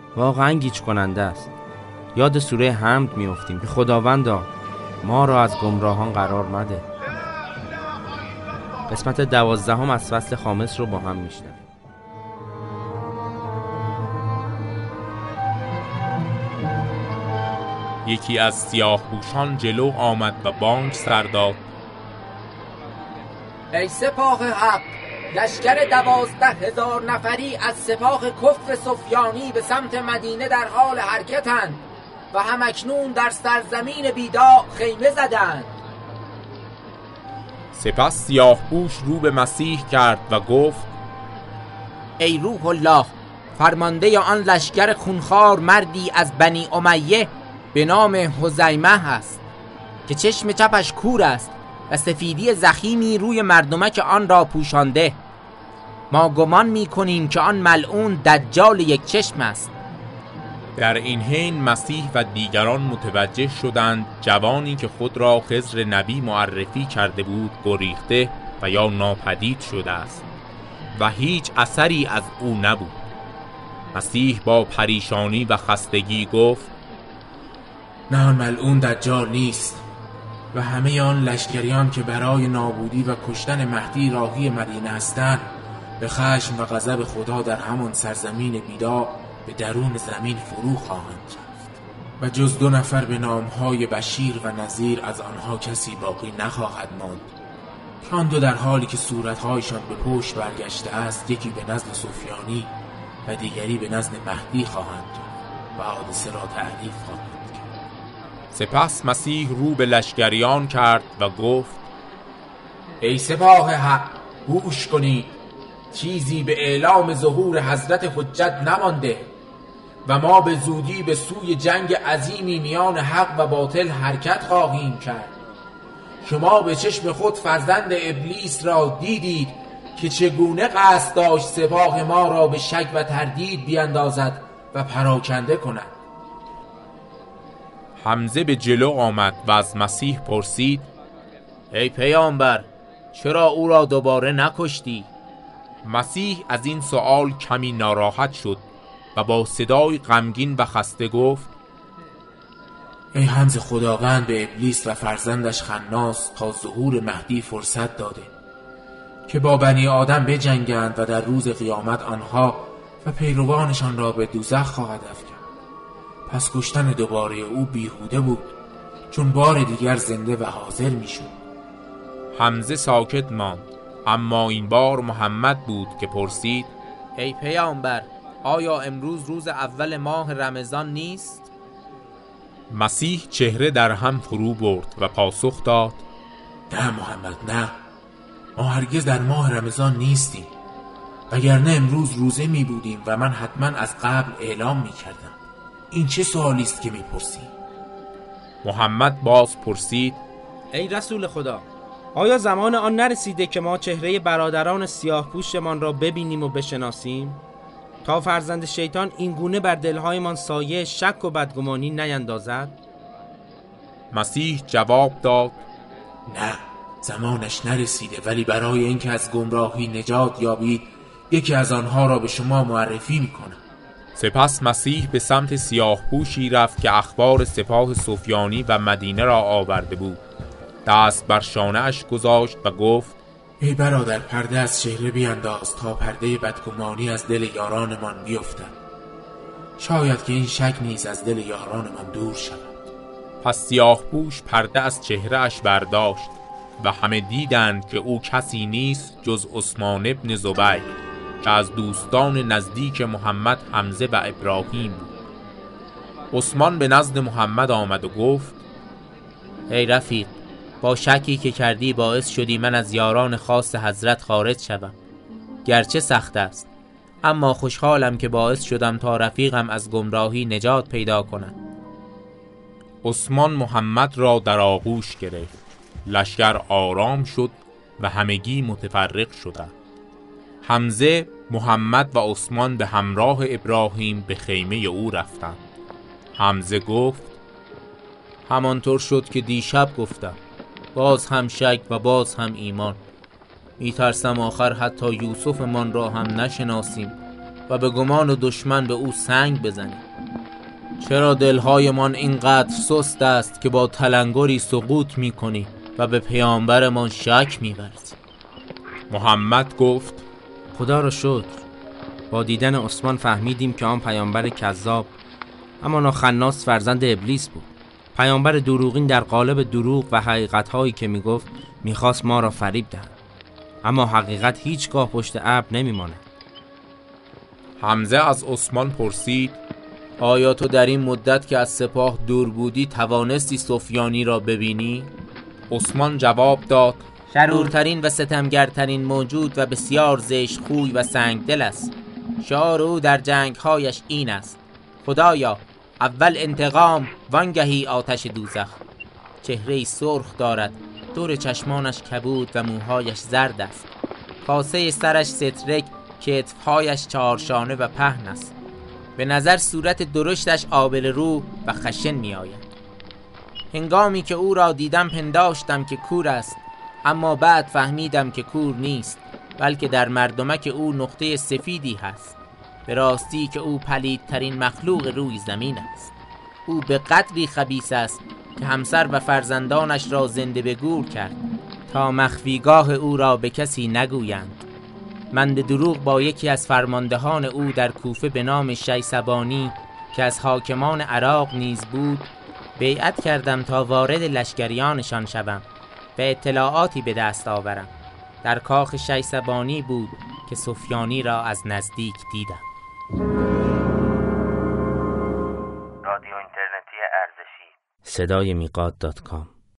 واقعا گیج کننده است. یاد سوره حمد میافتیم که خداوندا ما را از گمراهان قرار مده. قسمت 12 از فصل خامس رو با هم میشنویم. یکی از سیاه‌پوشان جلو آمد و بانگ سر داد: ای سپاه حق، لشکر 12,000 نفری از سپاه کفر سفیانی به سمت مدینه در حال حرکتند و همکنون در سرزمین بیدا خیمه زدند. سپس سیاه‌پوش رو به مسیح کرد و گفت: ای روح الله، فرمانده آن لشکر خونخوار مردی از بنی امیه به نام حذیمه است که چشم چپش کور است و سفیدی ضخیمی روی مردمک آن را پوشانده. ما گمان می کنیم که آن ملعون دجال یک چشم است. در این حین مسیح و دیگران متوجه شدند جوانی که خود را خضر نبی معرفی کرده بود گریخته و یا ناپدید شده است و هیچ اثری از او نبود. مسیح با پریشانی و خستگی گفت: نه، آن ملعون دجال نیست و همه آن لشکریان که برای نابودی و کشتن مهدی راهی مدینه هستند به خشم و غضب خدا در همان سرزمین بیدا به درون زمین فرو خواهند رفت و جز 2 نفر به نامهای بشیر و نذیر از آنها کسی باقی نخواهد ماند که آن 2 در حالی که صورتهایشان به پشت برگشته است، یکی به نزد سفیانی و دیگری به نزد مهدی خواهند رفت و حادثه را تعریف خواهند کرد. سپس مسیح رو به لشکریان کرد و گفت: ای سپاه حق، گوش کنید. چیزی به اعلام ظهور حضرت حجت نمانده و ما به زودی به سوی جنگ عظیمی میان حق و باطل حرکت خواهیم کرد. شما به چشم خود فرزند ابلیس را دیدید که چگونه قصد داشت سپاه ما را به شک و تردید بیندازد و پراکنده کند. حمزه به جلو آمد و از مسیح پرسید: ای پیامبر، چرا او را دوباره نکشتی؟ مسیح از این سؤال کمی ناراحت شد و با صدای غمگین و خسته گفت: ای حمزه، خداوند به ابلیس و فرزندش خناس تا ظهور مهدی فرصت داده که با بنی آدم بجنگند و در روز قیامت آنها و پیروانشان را به دوزخ خواهد افکند. پس کشتن دوباره او بیهوده بود، چون بار دیگر زنده و حاضر میشد. حمزه ساکت ماند، اما این بار محمد بود که پرسید: ای پیامبر، آیا امروز روز اول ماه رمضان نیست؟ مسیح چهره در هم فرو برد و پاسخ داد: نه محمد، نه، ما هرگز در ماه رمضان نیستیم، وگرنه امروز روزه می بودیم و من حتما از قبل اعلام می کردم. این چه سوالی است که می پرسی؟ محمد باز پرسید: ای رسول خدا، آیا زمان آن نرسیده که ما چهره برادران سیاه پوشمان را ببینیم و بشناسیم تا فرزند شیطان این گونه بر دلهایمان سایه شک و بدگمانی نیندازد؟ مسیح جواب داد: نه، زمانش نرسیده، ولی برای اینکه از گمراهی نجات یابید یکی از آنها را به شما معرفی میکنم. سپس مسیح به سمت سیاه‌پوشی رفت که اخبار سپاه سفیانی و مدینه را آورده بود. دست بر شانه اش گذاشت و گفت: ای برادر، پرده از چهره بیانداز تا پرده بدگمانی از دل یارانمان بیفتد. شاید که این شک نیز از دل یارانمان دور شود. پس سیاه‌پوش پرده از چهره اش برداشت و همه دیدند که او کسی نیست جز عثمان ابن زبیر که از دوستان نزدیک محمد حمزه و ابراهیم بود. عثمان به نزد محمد آمد و گفت: ای رفیق، با شکی که کردی باعث شدی من از یاران خاص حضرت خارج شوم. گرچه سخت است، اما خوشحالم که باعث شدم تا رفیقم از گمراهی نجات پیدا کند. عثمان محمد را در آغوش گرفت. لشکر آرام شد و همگی متفرق شدند. حمزه، محمد و عثمان به همراه ابراهیم به خیمه او رفتند. حمزه گفت: همانطور شد که دیشب گفتم، باز هم شک و باز هم ایمان. میترسم آخر حتی یوسف من را هم نشناسیم و به گمان دشمن به او سنگ بزنیم. چرا دلهایمان اینقدر سست است که با تلنگری سقوط میکنی و به پیامبرمان شک می‌ورزی؟ محمد گفت خدا را شکر، با دیدن عثمان فهمیدیم که آن پیامبر کذاب اما ناخناس فرزند ابلیس بود. پیامبر دروغین در قالب دروغ و حقیقت‌هایی که میگفت میخواست ما را فریب دهد، اما حقیقت هیچگاه پشت ابر نمیماند. حمزه از عثمان پرسید آیا تو در این مدت که از سپاه دور بودی توانستی سفیانی را ببینی؟ عثمان جواب داد شرورترین و ستمگرترین موجود و بسیار زشت خوی و سنگ دل است. شعار او در جنگهایش این است: خدایا اول انتقام وانگهی آتش دوزخ. چهره‌ای سرخ دارد، دور چشمانش کبود و موهایش زرد است. کاسه سرش سترک، کتفهایش چهارشانه و پهن است. به نظر صورت درشتش آبله رو و خشن می آید. هنگامی که او را دیدم پنداشتم که کور است، اما بعد فهمیدم که کور نیست، بلکه در مردمک او نقطه سفیدی هست. به راستی که او پلیدترین مخلوق روی زمین است. او به قدری خبیث است که همسر و فرزندانش را زنده به گور کرد تا مخفیگاه او را به کسی نگویند. من به دروغ با یکی از فرماندهان او در کوفه به نام شیسبانی که از حاکمان عراق نیز بود بیعت کردم تا وارد لشکریانشان شوم و اطلاعاتی به دست آورم. در کاخ شیسبانی بود که سفیانی را از نزدیک دیدم. رادیو اینترنتی ارزشی صدای میقات.com